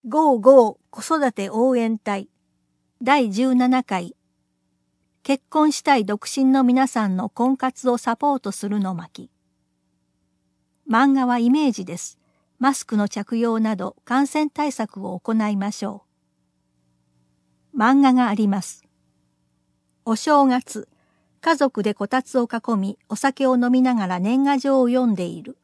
55子育て応援隊第17回結婚したい独身の皆さんの婚活をサポートするの巻。漫画はイメージです。マスクの着用など感染対策を行いましょう。漫画があります。お正月、家族でこたつを囲みお酒を飲みながら年賀状を読んでいる。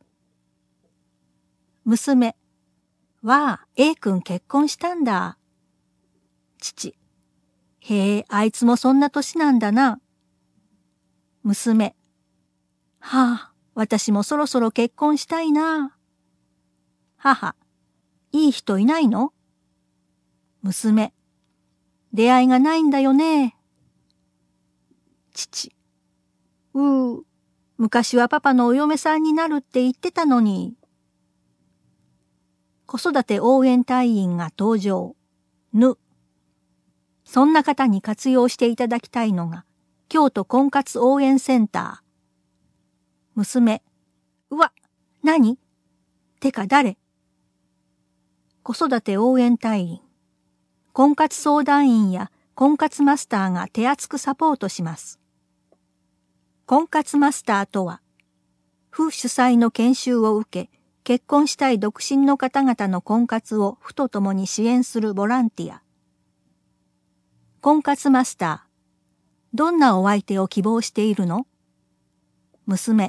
娘、わあ、A 君結婚したんだ。父、へえ、あいつもそんな年なんだな。娘、はあ、私もそろそろ結婚したいな。母、いい人いないの？娘、出会いがないんだよね。父、昔はパパのお嫁さんになるって言ってたのに。子育て応援隊員が登場。そんな方に活用していただきたいのが、京都婚活応援センター。娘、うわ、何？てか誰？子育て応援隊員。婚活相談員や婚活マスターが手厚くサポートします。婚活マスターとは、府主催の研修を受け、結婚したい独身の方々の婚活を府とともに支援するボランティア。婚活マスター、どんなお相手を希望しているの？娘、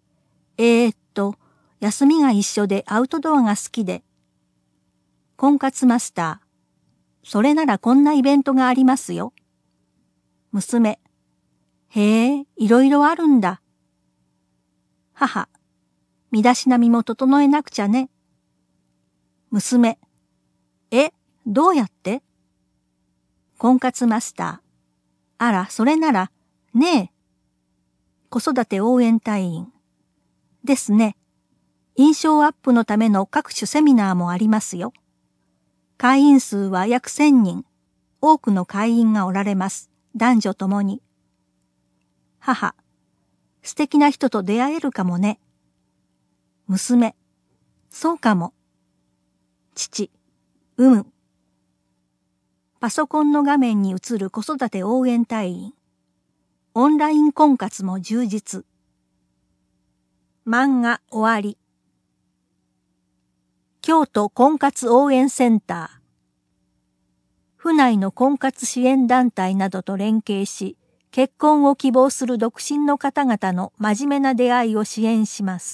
休みが一緒でアウトドアが好きで。婚活マスター、それならこんなイベントがありますよ。娘、へえ、いろいろあるんだ。母、身だしなみも整えなくちゃね。娘、どうやって？婚活マスター、あら、それなら、ねえ。子育て応援隊員。ですね。印象アップのための各種セミナーもありますよ。会員数は約1000人。多くの会員がおられます。男女ともに。母、素敵な人と出会えるかもね。娘、そうかも。父、パソコンの画面に映る子育て応援隊員。オンライン婚活も充実。漫画終わり。京都婚活応援センター。府内の婚活支援団体などと連携し、結婚を希望する独身の方々の真面目な出会いを支援します。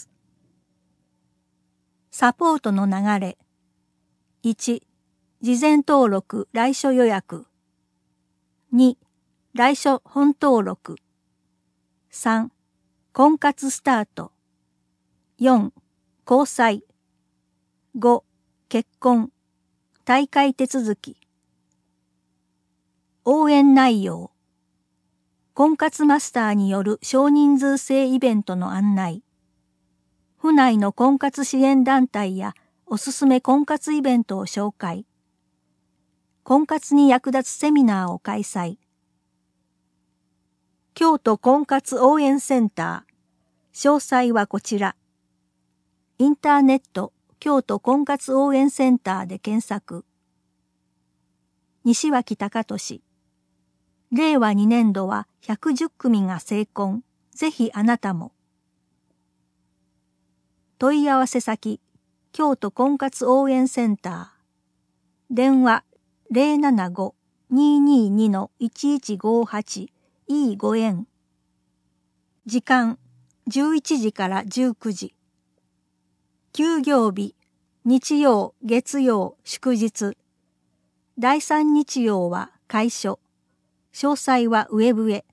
サポートの流れ。1、事前登録来所予約。2、来所本登録。3、婚活スタート。4、交際。5、結婚。退会手続き。応援内容。婚活マスターによる少人数制イベントの案内。府内の婚活支援団体やおすすめ婚活イベントを紹介。婚活に役立つセミナーを開催。京都婚活応援センター。詳細はこちら。インターネット京都婚活応援センターで検索。西脇隆俊。令和2年度は110組が成婚。ぜひあなたも。問い合わせ先、京都婚活応援センター。電話 075-222-1158 いいご縁。時間11時から19時。休業日、日曜、月曜、祝日。第3日曜は会所。詳細はウェブへ。